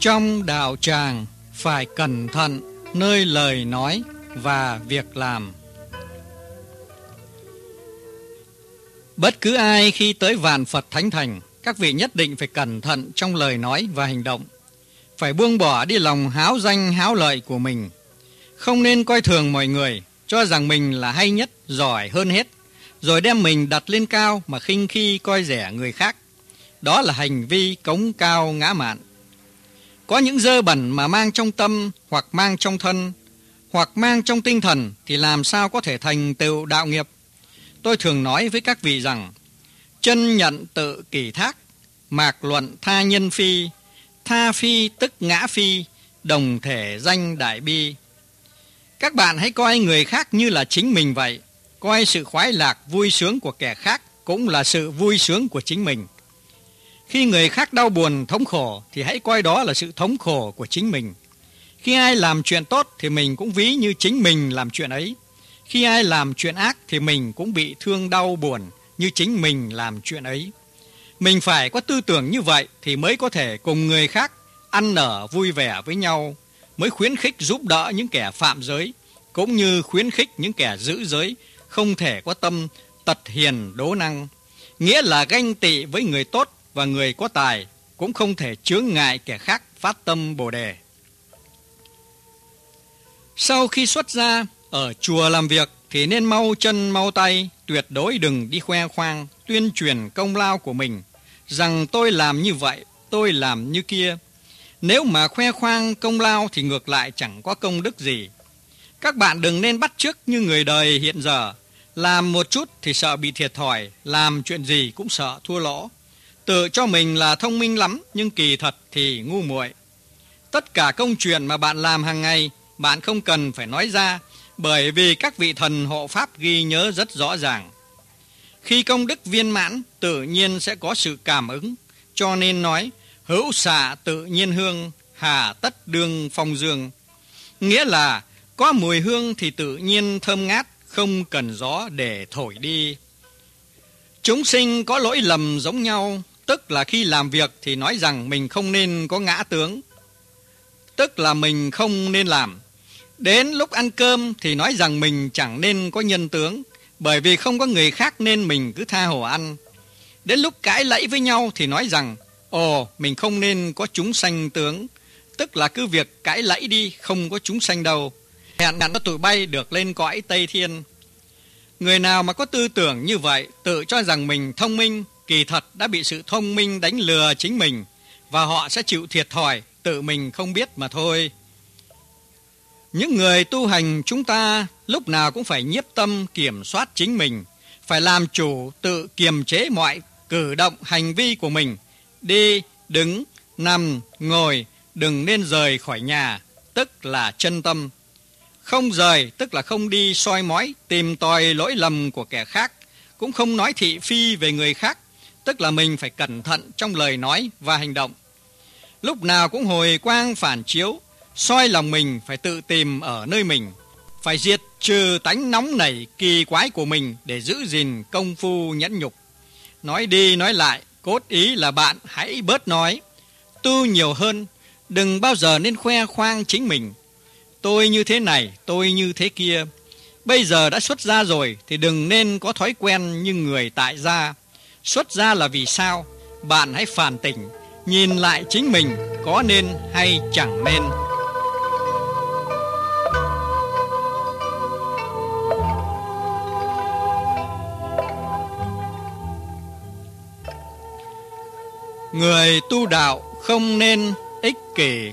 Trong đạo tràng phải cẩn thận nơi lời nói và việc làm. Bất cứ ai khi tới vạn Phật Thánh Thành, các vị nhất định phải cẩn thận trong lời nói và hành động. Phải buông bỏ đi lòng háo danh háo lợi của mình. Không nên coi thường mọi người, cho rằng mình là hay nhất, giỏi hơn hết, rồi đem mình đặt lên cao mà khinh khi coi rẻ người khác. Đó là hành vi cống cao ngã mạn. Có những dơ bẩn mà mang trong tâm, hoặc mang trong thân, hoặc mang trong tinh thần, thì làm sao có thể thành tựu đạo nghiệp. Tôi thường nói với các vị rằng, chân nhận tự kỷ thác, mạc luận tha nhân phi, tha phi tức ngã phi, đồng thể danh đại bi. Các bạn hãy coi người khác như là chính mình vậy. Coi sự khoái lạc vui sướng của kẻ khác cũng là sự vui sướng của chính mình. Khi người khác đau buồn thống khổ thì hãy coi đó là sự thống khổ của chính mình. Khi ai làm chuyện tốt thì mình cũng ví như chính mình làm chuyện ấy. Khi ai làm chuyện ác thì mình cũng bị thương đau buồn như chính mình làm chuyện ấy. Mình phải có tư tưởng như vậy thì mới có thể cùng người khác ăn nở vui vẻ với nhau, mới khuyến khích giúp đỡ những kẻ phạm giới, cũng như khuyến khích những kẻ giữ giới không thể có tâm tật hiền đố năng. Nghĩa là ganh tị với người tốt và người có tài, cũng không thể chướng ngại kẻ khác phát tâm Bồ Đề. Sau khi xuất gia, ở chùa làm việc thì nên mau chân mau tay, tuyệt đối đừng đi khoe khoang, tuyên truyền công lao của mình, rằng tôi làm như vậy, tôi làm như kia. Nếu mà khoe khoang công lao thì ngược lại chẳng có công đức gì. Các bạn đừng nên bắt chước như người đời hiện giờ, làm một chút thì sợ bị thiệt thòi, làm chuyện gì cũng sợ thua lỗ. Tự cho mình là thông minh lắm, nhưng kỳ thật thì ngu muội. Tất cả công chuyện mà bạn làm hàng ngày, bạn không cần phải nói ra, bởi vì các vị thần hộ pháp ghi nhớ rất rõ ràng. Khi công đức viên mãn, tự nhiên sẽ có sự cảm ứng, cho nên nói, hữu xạ tự nhiên hương, hà tất đương phong dương. Nghĩa là, có mùi hương thì tự nhiên thơm ngát, không cần gió để thổi đi. Chúng sinh có lỗi lầm giống nhau, tức là khi làm việc thì nói rằng mình không nên có ngã tướng, tức là mình không nên làm. Đến lúc ăn cơm thì nói rằng mình chẳng nên có nhân tướng, bởi vì không có người khác nên mình cứ tha hồ ăn. Đến lúc cãi lẫy với nhau thì nói rằng, mình không nên có chúng sanh tướng, tức là cứ việc cãi lẫy đi, không có chúng sanh đâu. Hẹn cho tụi bay được lên cõi Tây Thiên. Người nào mà có tư tưởng như vậy, tự cho rằng mình thông minh, kỳ thật đã bị sự thông minh đánh lừa chính mình, và họ sẽ chịu thiệt thòi, tự mình không biết mà thôi. Những người tu hành chúng ta lúc nào cũng phải nhiếp tâm kiểm soát chính mình, phải làm chủ tự kiềm chế mọi cử động hành vi của mình. Đi, đứng, nằm, ngồi, đừng nên rời khỏi nhà, tức là chân tâm. Không rời, tức là không đi soi mói, tìm tòi lỗi lầm của kẻ khác, cũng không nói thị phi về người khác, tức là mình phải cẩn thận trong lời nói và hành động. Lúc nào cũng hồi quang phản chiếu, soi lòng mình phải tự tìm ở nơi mình, phải diệt trừ tánh nóng nảy kỳ quái của mình để giữ gìn công phu nhẫn nhục. Nói đi nói lại, cốt ý là bạn hãy bớt nói, tu nhiều hơn, đừng bao giờ nên khoe khoang chính mình. Tôi như thế này, tôi như thế kia. Bây giờ đã xuất gia rồi thì đừng nên có thói quen như người tại gia. Xuất gia là vì sao? Bạn hãy phản tỉnh, nhìn lại chính mình có nên hay chẳng nên. Người tu đạo không nên ích kỷ.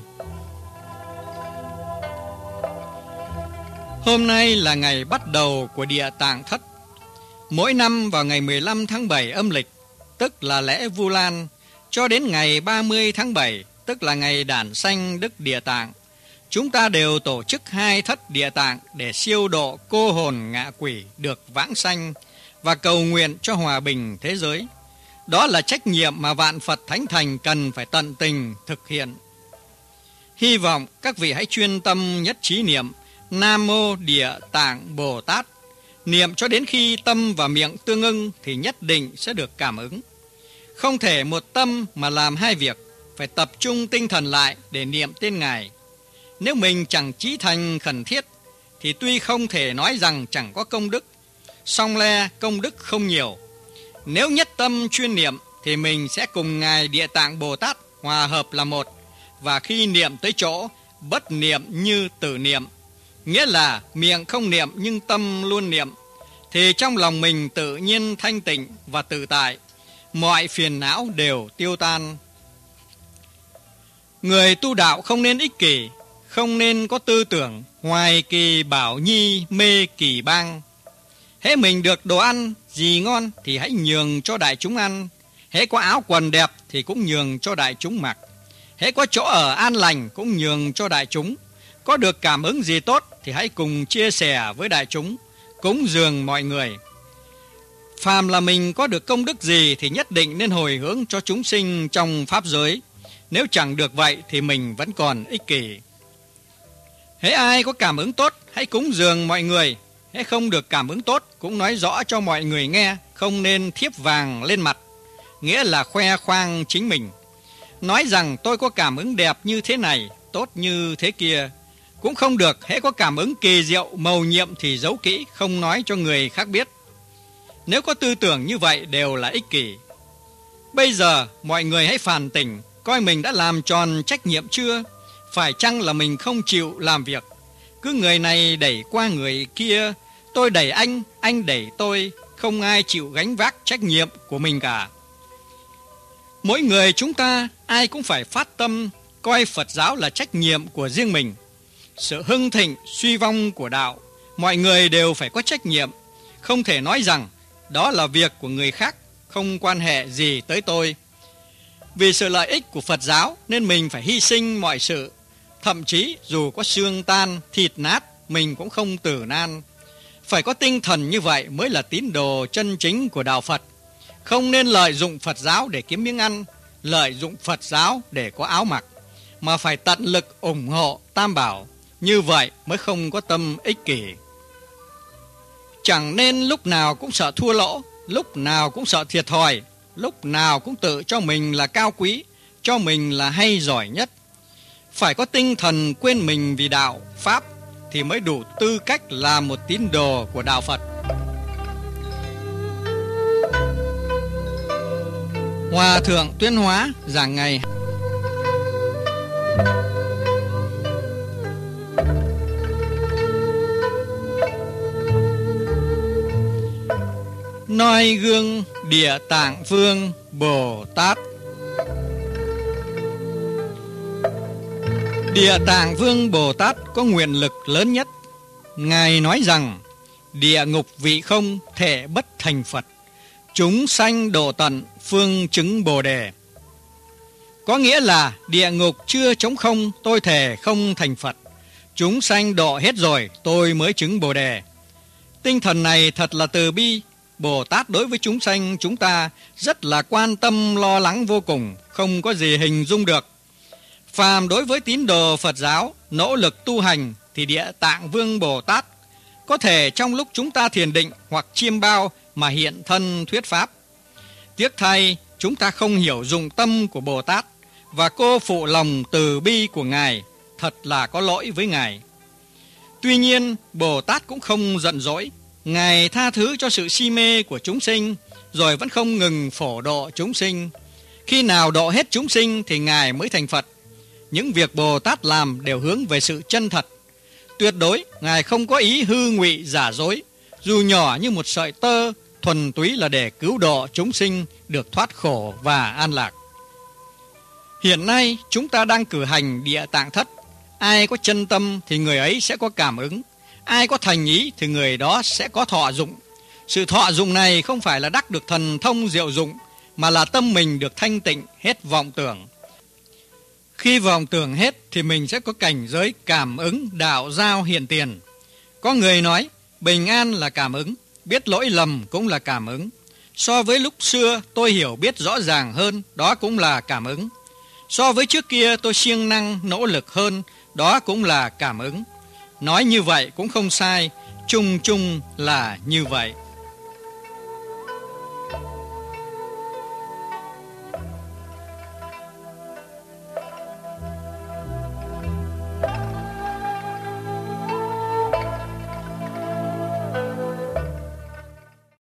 Hôm nay là ngày bắt đầu của Địa Tạng Thất. Mỗi năm vào ngày 15 tháng 7 âm lịch, tức là lễ Vu Lan, cho đến ngày 30 tháng 7, tức là ngày đản sanh Đức Địa Tạng, chúng ta đều tổ chức 2 thất Địa Tạng để siêu độ cô hồn ngạ quỷ được vãng sanh và cầu nguyện cho hòa bình thế giới. Đó là trách nhiệm mà vạn Phật Thánh Thành cần phải tận tình thực hiện. Hy vọng các vị hãy chuyên tâm nhất trí niệm Nam Mô Địa Tạng Bồ Tát. Niệm cho đến khi tâm và miệng tương ưng thì nhất định sẽ được cảm ứng. Không thể một tâm mà làm hai việc, phải tập trung tinh thần lại để niệm tên Ngài. Nếu mình chẳng chí thành khẩn thiết thì tuy không thể nói rằng chẳng có công đức, song le công đức không nhiều. Nếu nhất tâm chuyên niệm thì mình sẽ cùng Ngài Địa Tạng Bồ Tát hòa hợp là một. Và khi niệm tới chỗ bất niệm như tử niệm, nghĩa là miệng không niệm nhưng tâm luôn niệm, thì trong lòng mình tự nhiên thanh tịnh và tự tại, mọi phiền não đều tiêu tan. Người tu đạo không nên ích kỷ, không nên có tư tưởng hoài kỳ bảo nhi mê kỳ bang. Hễ mình được đồ ăn gì ngon thì hãy nhường cho đại chúng ăn, hễ có áo quần đẹp thì cũng nhường cho đại chúng mặc, hễ có chỗ ở an lành cũng nhường cho đại chúng. Có được cảm ứng gì tốt thì hãy cùng chia sẻ với đại chúng, cúng dường mọi người. Phàm là mình có được công đức gì thì nhất định nên hồi hướng cho chúng sinh trong pháp giới. Nếu chẳng được vậy thì mình vẫn còn ích kỷ. Hễ ai có cảm ứng tốt hãy cúng dường mọi người, hễ không được cảm ứng tốt cũng nói rõ cho mọi người nghe, không nên thiếp vàng lên mặt, nghĩa là khoe khoang chính mình. Nói rằng tôi có cảm ứng đẹp như thế này, tốt như thế kia cũng không được. Hễ có cảm ứng kỳ diệu mầu nhiệm thì giấu kỹ, không nói cho người khác biết. Nếu có tư tưởng như vậy đều là ích kỷ. Bây giờ mọi người hãy phản tỉnh, coi mình đã làm tròn trách nhiệm chưa? Phải chăng là mình không chịu làm việc, cứ người này đẩy qua người kia, tôi đẩy anh đẩy tôi, không ai chịu gánh vác trách nhiệm của mình cả. Mỗi người chúng ta ai cũng phải phát tâm coi Phật giáo là trách nhiệm của riêng mình. Sự hưng thịnh suy vong của đạo, mọi người đều phải có trách nhiệm, không thể nói rằng đó là việc của người khác, không quan hệ gì tới tôi. Vì sự lợi ích của Phật giáo nên mình phải hy sinh mọi sự, thậm chí dù có xương tan, thịt nát, mình cũng không tử nan. Phải có tinh thần như vậy mới là tín đồ chân chính của đạo Phật. Không nên lợi dụng Phật giáo để kiếm miếng ăn, lợi dụng Phật giáo để có áo mặc, mà phải tận lực ủng hộ Tam Bảo. Như vậy mới không có tâm ích kỷ. Chẳng nên lúc nào cũng sợ thua lỗ, lúc nào cũng sợ thiệt thòi, lúc nào cũng tự cho mình là cao quý, cho mình là hay giỏi nhất. Phải có tinh thần quên mình vì đạo, Pháp thì mới đủ tư cách là một tín đồ của đạo Phật. Hòa Thượng Tuyên Hóa giảng ngày noi gương Địa Tạng Vương Bồ Tát. Địa Tạng Vương Bồ Tát có nguyện lực lớn nhất. Ngài nói rằng địa ngục vị không thể bất thành Phật, chúng sanh độ tận phương chứng Bồ Đề. Có nghĩa là địa ngục chưa trống không tôi thề không thành Phật, chúng sanh độ hết rồi tôi mới chứng Bồ Đề. Tinh thần này thật là từ bi. Bồ Tát đối với chúng sanh chúng ta rất là quan tâm lo lắng vô cùng, không có gì hình dung được. Phàm đối với tín đồ Phật giáo nỗ lực tu hành thì Địa Tạng Vương Bồ Tát có thể trong lúc chúng ta thiền định hoặc chiêm bao mà hiện thân thuyết pháp. Tiếc thay chúng ta không hiểu dụng tâm của Bồ Tát và cô phụ lòng từ bi của Ngài, thật là có lỗi với Ngài. Tuy nhiên Bồ Tát cũng không giận dỗi, Ngài tha thứ cho sự si mê của chúng sinh, rồi vẫn không ngừng phổ độ chúng sinh. Khi nào độ hết chúng sinh thì Ngài mới thành Phật. Những việc Bồ Tát làm đều hướng về sự chân thật. Tuyệt đối Ngài không có ý hư ngụy giả dối, dù nhỏ như một sợi tơ, thuần túy là để cứu độ chúng sinh được thoát khổ và an lạc. Hiện nay chúng ta đang cử hành Địa Tạng Thất. Ai có chân tâm thì người ấy sẽ có cảm ứng, ai có thành ý thì người đó sẽ có thọ dụng. Sự thọ dụng này không phải là đắc được thần thông diệu dụng, mà là tâm mình được thanh tịnh, hết vọng tưởng. Khi vọng tưởng hết thì mình sẽ có cảnh giới cảm ứng đạo giao hiện tiền. Có người nói bình an là cảm ứng, biết lỗi lầm cũng là cảm ứng. So với lúc xưa tôi hiểu biết rõ ràng hơn, đó cũng là cảm ứng. So với trước kia tôi siêng năng nỗ lực hơn, đó cũng là cảm ứng. Nói như vậy cũng không sai, chung chung là như vậy.